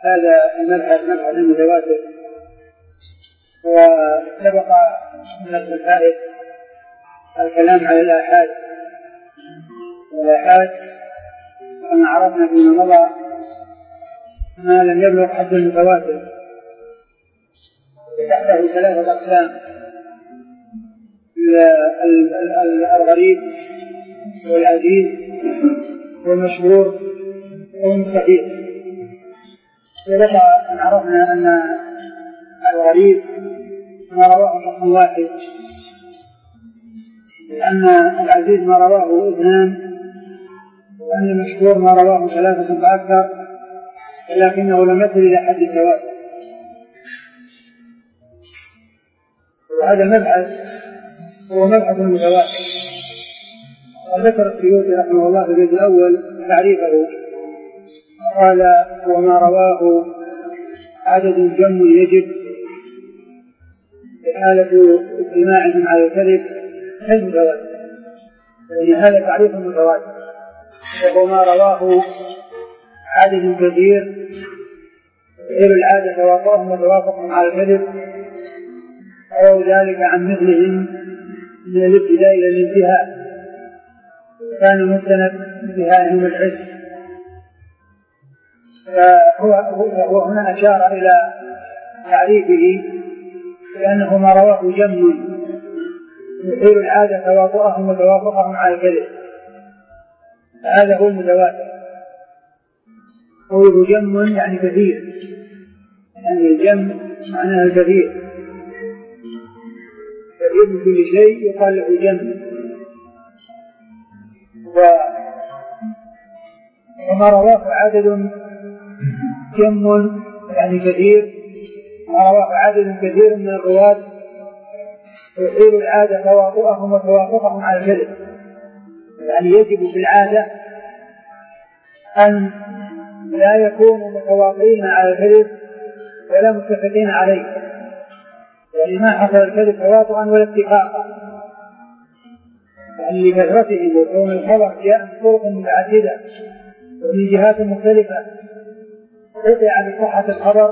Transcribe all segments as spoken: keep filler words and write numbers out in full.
هذا المبحث مبحث المتواتر. وسبق من الفائد الكلام على الآحاد، والآحاد كما عرفنا فيما مضى ما لم يبلغ حد المتواتر، تحته ثلاثة أقسام: الغريب والعزيز والمشهور والمستفيد. سبق أن عرفنا أن الغريب ما رواه شخص واحد، لأن العزيز ما رواه اثنان، وأن المشهور ما رواه ثلاثة فأكثر، لكنه لم يصل إلى حد التواتر. وهذا المبحث هو مبحث المتواتر. وذكر السيوطي رحمه الله في الجزء الأول تعريفه، قال: وما رواه عدد جم يجب حالة اجتماعهم على الكذب كالمتواتر. يعني هذا تعريف المتواتر، وهو ما رواه عدد كثير غير العادة توافقهم وتوافقهم على الكذب، أو ذلك عن مثلهم من الابتداء إلى الانتهاء، كان مستند انتهائهم الحس. فهو هنا أشار إلى تعريفه لأنه ما رواه جم يثير العادة توافقهم وتوافقهم على الكذب، هذا هو المتواتر. قوله جم يعني كثير، يعني الجم معناه الكثير، كثير من كل شيء يقال له جم. وما رواه عدد جم يعني كثير، ما رواه عدد كثير من الرواة يحيل العادة تواطؤهم وتوافقهم على الكذب. يعني يجب في العادة أن لا يكونوا متواطئين على الكذب ولا متفقين عليه، يعني ما حصل الكذب تواطؤا ولا اتفاقا، يعني لكثرتهم وكون الخبر جاء من طرق متعددة ومن جهات مختلفة، قطع بصحة الخبر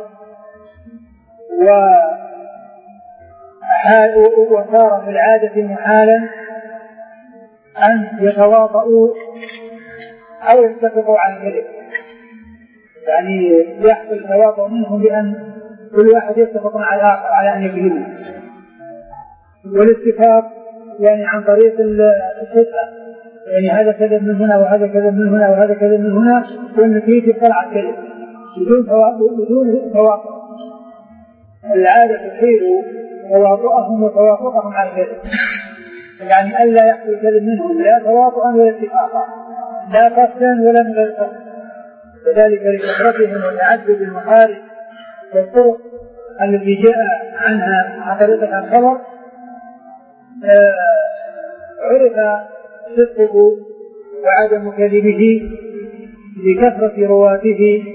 وصار في العادة محالا أن يتواطؤوا أو يتفقوا على الكذب. يعني يحصل تواطؤ منهم بأن كل واحد يتفق على الآخر على أن يكذبوا، والاتفاق يعني عن طريق الصدقة، يعني هذا كذب من هنا وهذا كذب من هنا وهذا كذب من هنا، والنتيجة طلع الكذب بدون تواطؤ. العادة تحيل تواطؤهم وتوافقهم على الكذب، يعني ألا يحصل كذب منهم لا تواطؤا ولا اتفاقا، لا قصدا ولا من غير قصد، وذلك لكثرتهم وتعدد المخارج والطرق التي جاء عنها حقيقة الخبر. آه عرف صدقه وعدم كذبه لكثرة رواته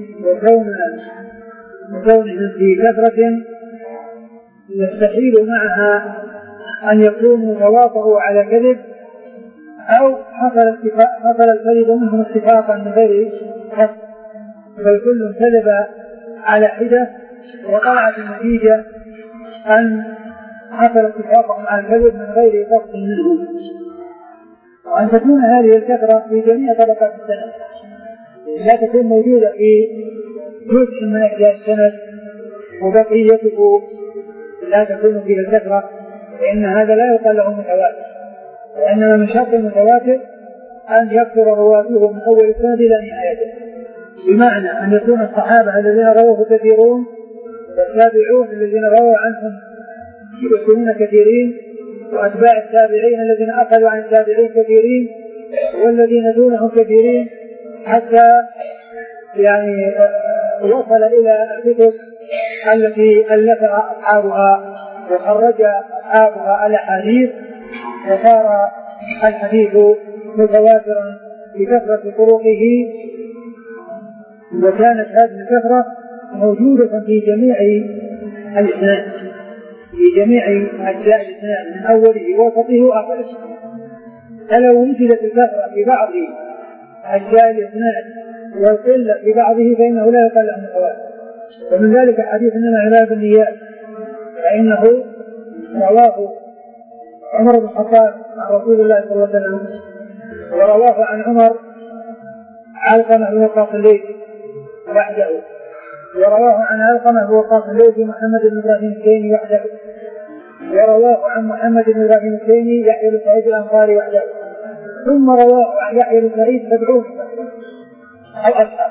وكونهم في كثرة يستحيل معها أن يكونوا تواطؤوا على كذب، أو حصل الكذب منهم اتفاقا من غير قصد، بل كل كذب على حدة وطلعت النتيجة أن حصل اتفاقهم على الكذب من غير قصد منهم. وأن تكون هذه الكثرة في جميع طبقات السند، لا تكون موجودة في جزء من أجزاء السند وبقيته لا تكون فيه الكثرة، فإن هذا لا يقال له متواتر. وإنما من شرط المتواتر أن يكثر رواته من أول السند إلى نهايته، بمعنى أن يكون الصحابة الذين رواه كثيرون والتابعون الذين رووا عنهم يكونون كثيرين، وأتباع التابعين الذين أخذوا عن التابعين كثيرين، والذين دونهم كثيرين، حتى يعني وصل إلى الكتب التي ألفها أصحابها وخرج أصحابها الأحاديث، وصار الحديث متواترا بكثرة طرقه. وكانت هذه الكثرة موجودة في جميع الإسناد، في جميع أجزاء الإسناد من أوله ووسطه وآخره. فلو وجدت الكثرة في بعض أجزاء الإسناد والقلة في بعضه فإنه لا يقال له متواتر. ومن ذلك حديث إنما الأعمال بالنيات، فإنه رواه عمر بن الخطاب عن رسول الله صلى الله عليه وسلم، ورواه عن عمر علقمة بن وقاص الليثي وحده، ورواه عن علقمة بن وقاص الليثي محمد بن إبراهيم التيمي وحده، ورواه عن محمد بن إبراهيم التيمي يحيى بن سعيد الأنصاري وحده، ثم رواه عن يحيى بن سعيد سبعون أو أكثر.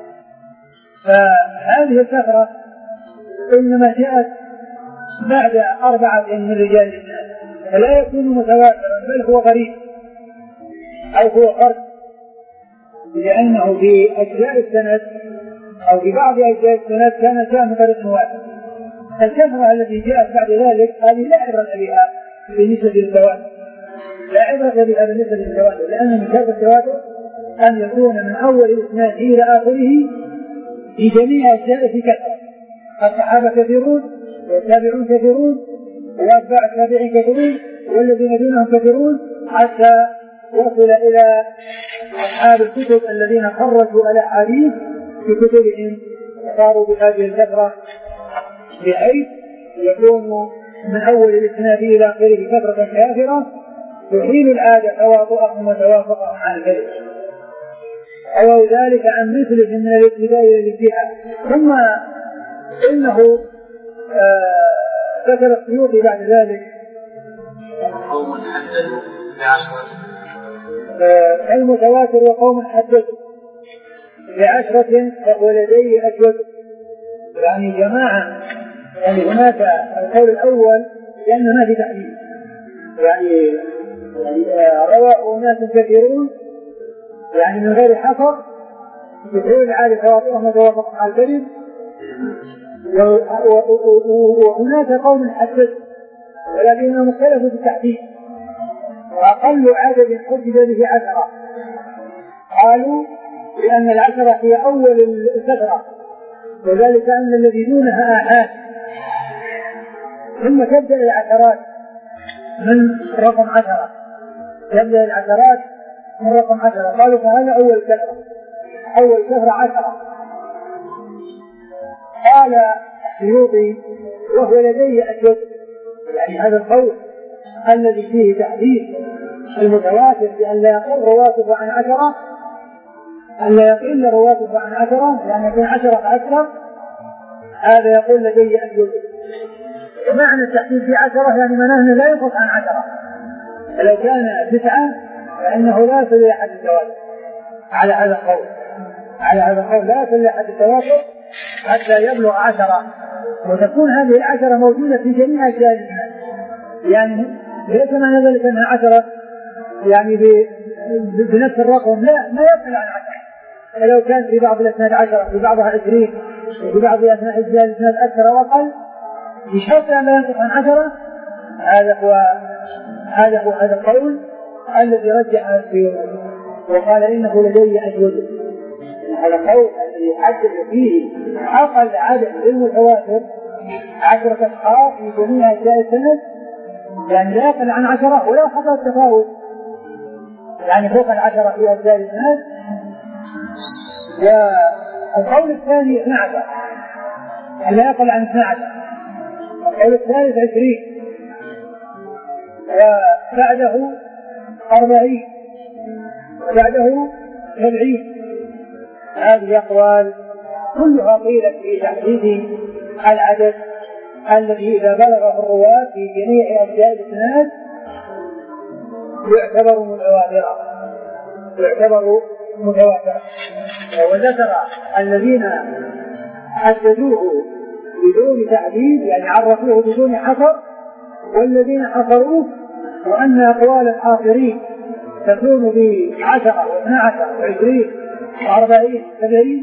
فهذه الكثرة إنما جاءت بعد أربعة من رجال الناس، فلا يكون متواترا بل هو غريب أو هو فرد، لأنه في أجزاء السند أو في بعض أجزاء السند كان جاء من طريق واحد. الكثرة التي جاءت بعد ذلك هذه لا عبرة بها بالنسبة للتواتر، لا عبرة بها بالنسبة للتواتر، لأن من شرط التواتر أن يكون من أول الإسناد إلى آخره في جميع أجزائه في كثرة. الصحابة كثيرون والتابعون كثيرون وأتباع التابعين كثيرون والذين دونهم كثيرون، حتى وصل إلى أصحاب الكتب الذين خرجوا الأحاديث في كتبهم وصاروا بهذه الكثرة، بحيث يكون من أول الإسناد إلى آخره كثرة كافرة تحيل العادة تواطؤهم وتوافقهم عن الكذب، أو ذلك عن مثله من الابتداء إلى الانتهاء. ثم إنه ذكر آه السيوطي بعد ذلك قوم حدثوا بعشرة آه المتواتر وقوم حدثوا بعشرة فولدي أشود، يعني جماعة، يعني هناك القول الأول لأنه ما في تحديد، يعني, يعني آه رواه ناس كثيرون يعني من غير حصر يحيل العادة تواطؤهم وتوافقهم على الكذب، وهناك قوم حدث ولكنهم اختلفوا في التحديد، وأقل عدد حدد به عشرة، قالوا لأن العشرة هي أول الكثرة، وذلك أن الذي دونها آحاد، ثم تبدأ العشرات من رقم عشرة، تبدأ العشرات من رقم عشرة، قالوا فهذا أول كثرة، أول كثرة عشرة. قال السيوطي وهو لدي أشد، يعني هذا القول الذي فيه تحديد المتواتر بأن لا يقل رواته عن عشرة، أن لا يقل رواته عن عشرة لأن يكون عشرة أكثر، هذا يقول لدي أشد. معنى التحديد في عشرة يعني معناه لا ينقص عن عشرة، فلو كان تسعة فإنه لا يصل إلى حد التواتر. على هذا القول على هذا القول لا يصل إلى حد التواتر حتى يبلغ عشرة، وتكون هذه العشرة موجودة في جميع أجزاء الإسناد، يعني ليس معنى ذلك أنها عشرة يعني بنفس الرقم، لا ما يقل عن عشرة، فلو كان في بعض الأسناد عشرة في بعضها عشرين وفي بعض أجزاء الإسناد أكثر وأقل بشرط أن لا ينقص عن عشرة، هذا هو هذا هو هذا القول الذي رجح السيوطي وقال إنه لدي أجود. هذا القول الذي يحدد فيه أقل عدد للمتواتر عشرة أشخاص في جميع أجزاء السند، يعني لا يقل عن عشرة ولا خطأ التفاوت، يعني فوق العشرة في أجزاء السند. والقول الثاني اثني عشر، لا يقل عن اثني عشر. القول الثالث عشرين، وبعده أربعين، وبعده سبعين. هذه أقوال كلها قيلت في تحديد العدد الذي إذا بلغه الرواة في جميع أجزاء الإسناد يعتبر متواترا يعتبر متواترا وذكر الذين حددوه بدون تحديد يعني عرفوه بدون حصر، والذين حصروه، وأن أقوال الحاصرين تكون بعشرة واثنى عشر وعشرين وأربعين سبعين.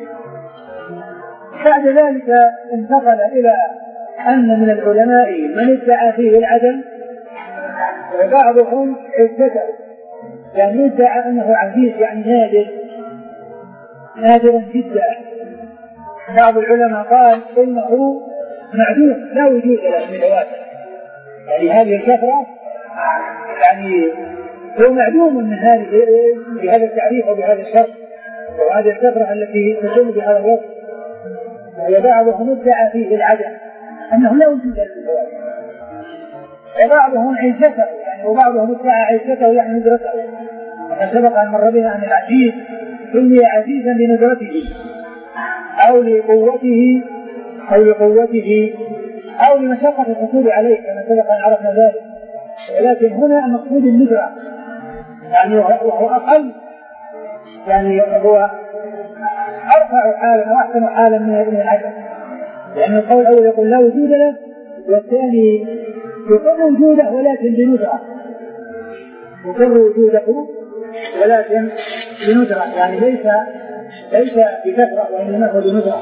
بعد ذلك انتقل إلى أن من العلماء من ادعى فيه العدل، وبعضهم ابتدع يعني ادعى أنه عزيز يعني نادر نادر جدا. بعض العلماء قال إنه معدوم لا وجود له من الواتر، يعني هذه الكثرة يعني هو معدوم من هذه بهذا التعريف وبهذا الشرط، وهذه الكثرة التي تكون بهذا الوصف وهي بعضهم ادعى فيه العدم أنه لا وجود للمتواتر، وبعضهم عزته يعني وبعضهم ادعى عزته يعني ندرته. وقد سبق أن مر بنا أن العزيز سمي عزيزا لندرته أو لقوته أو لقوته أو لمشقة الحصول عليه كما سبق أن عرفنا ذلك. ولكن هنا المقصود الندرة يعني وهو أقل يعني هو أرفع حالا وأحسن حالا من العدم، لأن القول الأول يقول لا وجود له، والثاني يقر وجوده ولكن بندرة، يقر وجوده ولكن بندرة يعني ليس ليس بكثرة وإنما هو بندرة.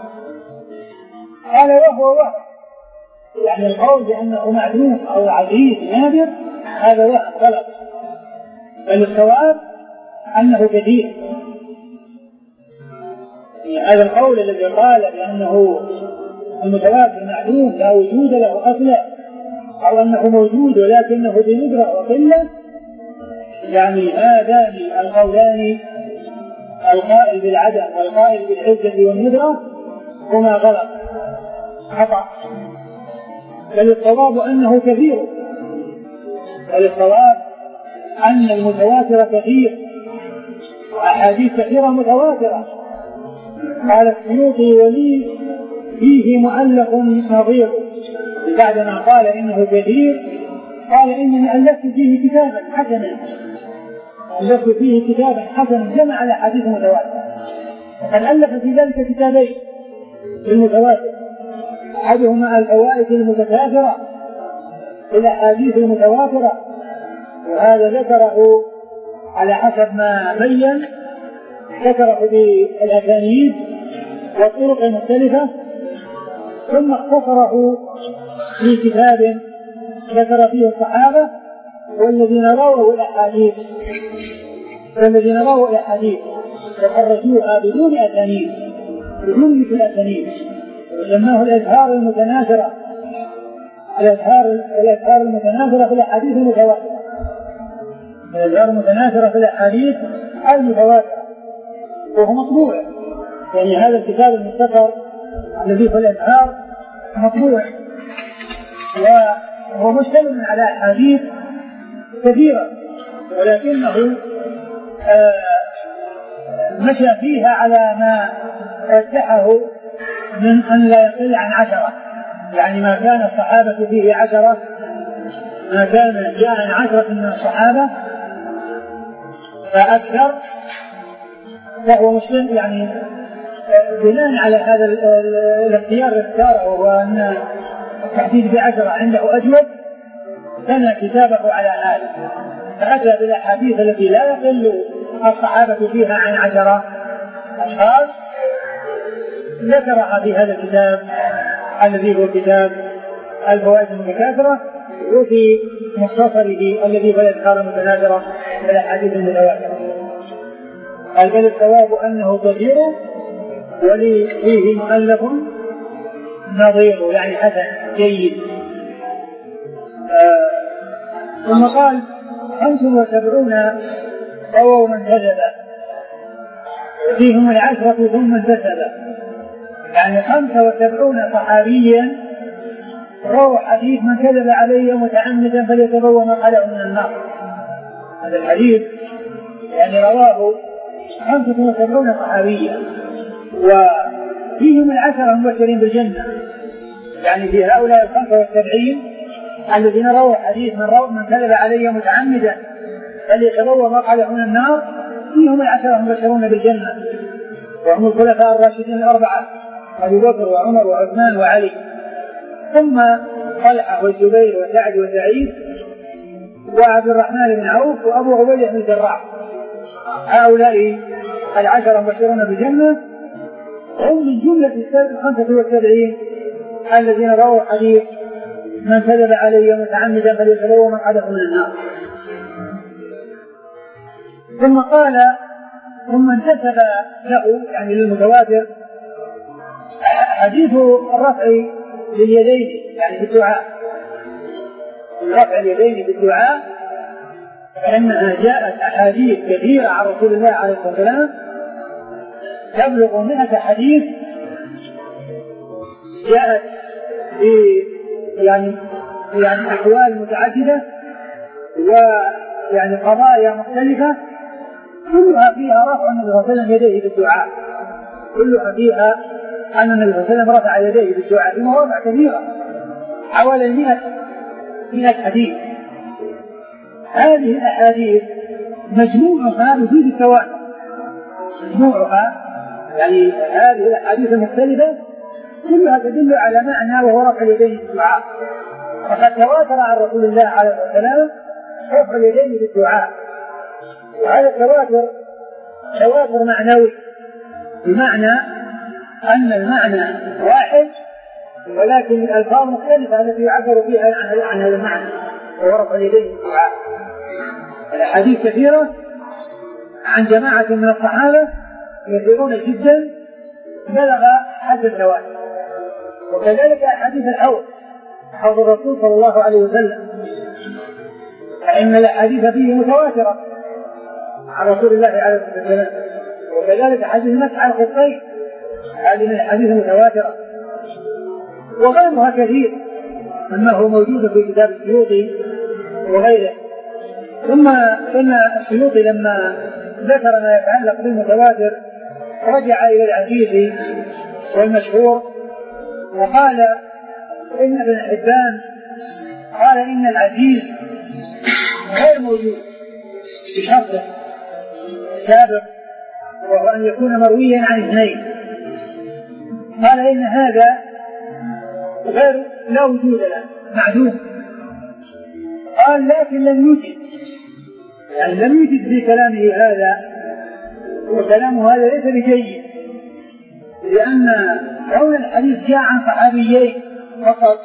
قال وهو وهم يعني القول بأنه معدوم أو عزيز نادر هذا وهم غلط، بل الصواب أنه كثير. يعني هذا القول الذي قال بأنه المتواتر معدوم لا وجود له أصلا أو أنه موجود ولكنه بندرة وقلة، يعني هذان القولان القائل بالعدم والقائل بالعزة والندرة هما غلط خطأ، بل الصواب أنه كثير، بل الصواب أن المتواتر كثير وأحاديث كثيرة متواترة. قال السيوطي ولي فيه مؤلف نظير، بعدما قال إنه كثير قال إنني ألفت فيه كتابا حسنا ألفت فيه كتابا حسنا جمع الأحاديث المتواترة، وقد ألف في ذلك كتابين المتواتر، أحدهما الفوائد المتكاثرة في الأحاديث المتواترة، وهذا ذكره على حسب ما بين، ذكره بالأسانيد والطرق المختلفة، ثم اختصره في كتاب ذكر فيه الصحابة والذين رووا الأحاديث والذين رووا الأحاديث وخرجوها بدون أسانيد بدون مثل الأسانيد، وسماه الأزهار المتناثرة الأزهار الأزهار المتناثرة في الأحاديث المتواترة الأزهار المتناثرة في الأحاديث المتواترة، وهو مطبوع. يعني هذا الكتاب المختصر الذي في الأزهار مطبوع وهو مشتمل على أحاديث كثيرة، ولكنه مشى فيها على ما رجحه من أن لا يقل عن عشرة، يعني ما كان الصحابة فيه عشرة ما كان جاء عن عشرة من الصحابة فأكثر، فهو مسلم يعني بناء على هذا الاختيار الاختيار وهو أن التحديد بعشرة عنده أجود كان كتابه على هذا، فأتى بالأحاديث التي لا يقل الصحابة فيها عن عشرة أشخاص ذكرها في هذا الكتاب الذي هو كتاب الفوائد المتكاثرة، وفي مختصره الذي هو الأذكار المتناثرة بالأحاديث المتواترة. قال بل الصواب أنه كثير ولي فيه مؤلف نظير يعني حسن جيد. آه ثم قال خمس وسبعون رووا من كذب فيهم العشرة ثم انتسب، يعني خمسة وسبعون صحابيا رووا حديث من كذب علي متعمدا فليتبوأ مقعده من النار. هذا الحديث يعني رواه خمسة وسبعون صحابيا وفيهم العشرة المبشرين بالجنة، يعني في هؤلاء الخمسة والسبعين الذين رووا حديث من روى من كذب علي متعمدا فليتبوأ مقعده من النار، فيهم العشرة المبشرون بالجنة وهم الخلفاء الراشدين الأربعة أبو بكر وعمر وعثمان وعلي، ثم طلحة والزبير وسعد وسعيد وعبد الرحمن بن عوف وأبو عبيدة بن الجراح. هؤلاء العشرة المبشرون بالجنة هم من جملة الخمسة والسبعين الذين رووا حديث من كذب علي متعمدا فليتبوأ مقعده من النار. ثم قال ثم انتسب له يعني للمتواتر حديث الرفع لليدين يعني في الدعاء، رفع اليدين في الدعاء، فإنها جاءت أحاديث كثيرة عن رسول الله عليه الصلاة والسلام تبلغ مئة حديث جاءت في يعني يعني أحوال متعددة ويعني قضايا مختلفة كلها فيها رفع النبي صلى الله عليه وسلم يديه بالدعاء، كلها فيها أن النبي صلى الله عليه وسلم رفع يديه بالدعاء في مواضع كثيرة حوالي مئة مئة حديث. هذه الأحاديث مجموعها يفيد التواتر، مجموعها يعني هذه الأحاديث المختلفة كلها تدل على معنى وهو رفع اليدين بالدعاء، وقد تواتر عن رسول الله عليه الصلاة والسلام رفع اليدين بالدعاء. وهذا التواتر تواتر معنوي، بمعنى أن المعنى واحد ولكن الألفاظ مختلفة التي يعبر فيها عن هذا المعنى وهو رفع اليدين بالدعاء. الأحاديث كثيرة عن جماعة من الصحابة كثيرون جدا بلغ حد التواتر، وكذلك أحاديث الحوض، حوض الرسول صلى الله عليه وسلم، فإن الأحاديث فيه متواترة عن رسول الله عليه الصلاة والسلام. وكذلك حديث المسح على الخفين هذه من الحديث المتواترة، وغيرها كثير مما هو موجود في كتاب السيوطي وغيره. ثم إن السيوطي لما ذكر ما يتعلق بالمتواتر رجع إلى العزيز والمشهور وقال إن ابن حبان قال إن العزيز غير موجود بشرطه السابق وهو أن يكون مرويا عن اثنين. قال إن هذا غير لا وجود له، معدوم. قال لكن لم يوجد، يعني لم يوجد في كلامه هذا، وكلامه هذا ليس بجيد، لأن كون الحديث جاء عن صحابيين فقط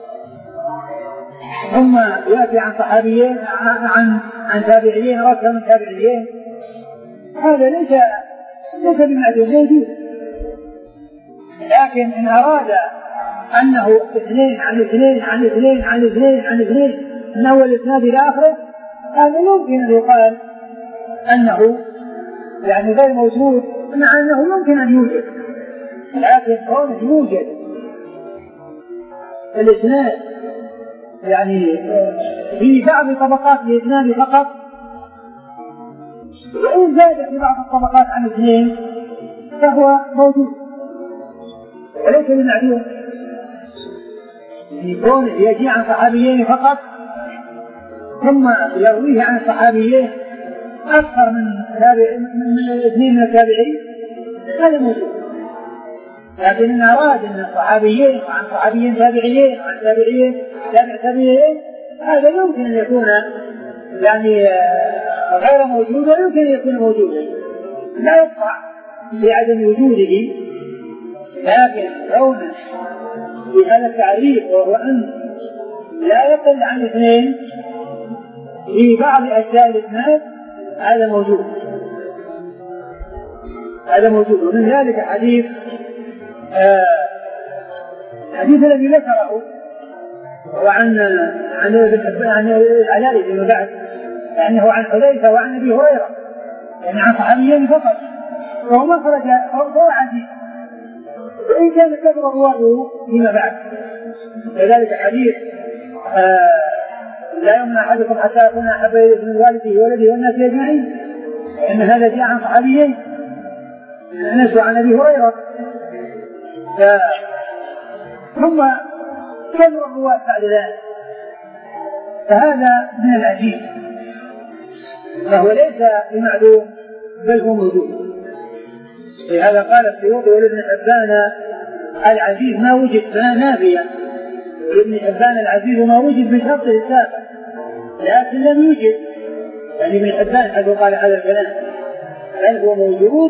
ثم يأتي عن صحابيين عن عن تابعيين ركب من تابعيين، هذا ليس ليس بمعدوم موجود. لكن إن أراد أنه اثنين عن اثنين عن اثنين عن اثنين عن اثنين من أول إسناد إلى آخره، هذا يمكن أن يقال أنه يعني غير موجود، مع أنه يمكن أن يوجد، لكن كونه يوجد الإسناد يعني في بعض طبقات الإسناد فقط، وإن زاد في بعض الطبقات عن اثنين فهو موجود وليس بمعدوم. يكون يجي عن صحابيين فقط ثم يرويه عن صحابيين أكثر من تابع من اثنين من التابعين، هذا موجود. لكن إن أراد أن الصحابيين وعن صحابيين تابعيين وعن تابعيين تابع تابعيين، هذا يمكن أن يكون يعني غير موجود ويمكن أن يكون موجودا، لا يقطع بعدم وجوده. لكن كونه بهذا التعريف وهو أن لا يقل عن اثنين في بعض أجزاء الإسناد، هذا موجود، هذا موجود. ومن ذلك حديث آه حديث الذي ذكره وعن عن عن العلاء بن بعد لأنه عن حذيفة وعن أبي هريرة، يعني عن صحابيين فقط، وهو مخرج فهو عزيز وإن كان كثر رواته فيما بعد. كذلك حديث آه لا يؤمن أحدكم حتى يكون أحب إليه من والده وولده والناس أجمعين، إن هذا جاء عن صحابيين أنس وعن أبي هريرة. ثم كثر الرواة بعد ذلك، فهذا من العجيب، فهو ليس بمعدوم بل هو موجود. لهذا قال السيوطي ولابن حبان العزيز ما وجد نافيا، ابن حبان العزيز ما وجد بشرطه السابق، لكن لم يوجد، يعني ابن حبان حيث قال هذا الكلام بل هو موجود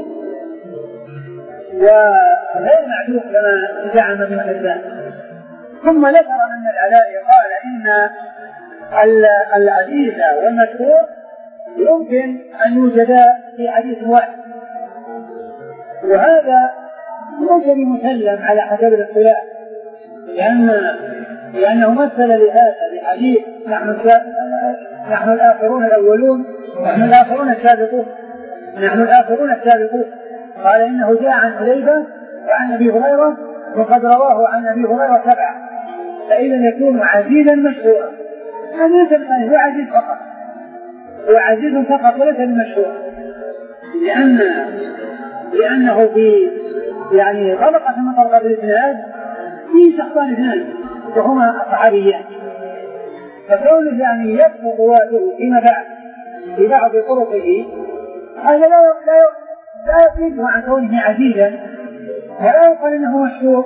وغير معدوم كما زعم ابن حبان. ثم ذكر أن العلاء قال إن العزيز والمشهور يمكن أن يوجدا في حديث واحد، وهذا ليس بمسلم على حسب الاختلاف، لأن لأنه مثل لهذا بحديث نحن نحن الآخرون الأولون نحن الآخرون السابقون نحن الآخرون السابقون قال إنه جاء عن حذيفة وعن أبي هريرة وقد رواه عن أبي هريرة سبعة، فإذا يكون عزيزا مشهورا. هذا ليس بصحيح، هو عزيز فقط، هو عزيز فقط وليس بمشهور، لأن لأنه في يعني طبقة من طبقات الإسناد في شخصان اثنان وهما الصحابيان، فكونه يعني يكثر رواته فيما بعد في بعض طرقه هذا لا لا يفيده عن كونه عزيزا، ولا يقال انه مشهور،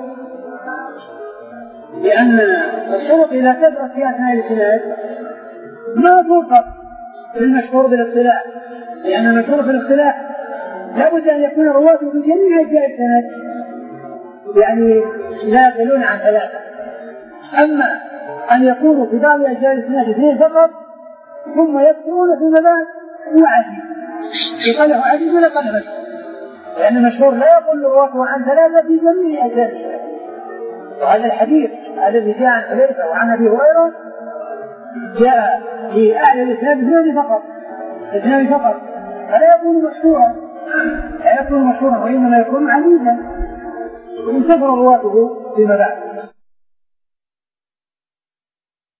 لان الطرق اذا كثرت في اثناء الاسناد ما توقف المشهور بالاصطلاح، لان المشهور بالاصطلاح لابد ان يكون رواته في جميع اجزاء السند يعني لا يقلون عن ثلاثه، اما ان يكونوا في بعض اجزاء الاسناد اثنين فقط ثم يذكرون فيما بعد هو عزيز، يقال له عزيز ولا قال مشهور، لأن المشهور لا يقول رواته عن ثلاثة في جميع أجزائه. وهذا الحديث الذي جاء عن حذيفة وعن أبي هريرة جاء في أعلى الإسناد اثنين فقط، اثنين فقط، فلا يكون مشهورا، لا يكون مشهورا وإنما يكون عزيزا، وانتشر رواته فيما بعد.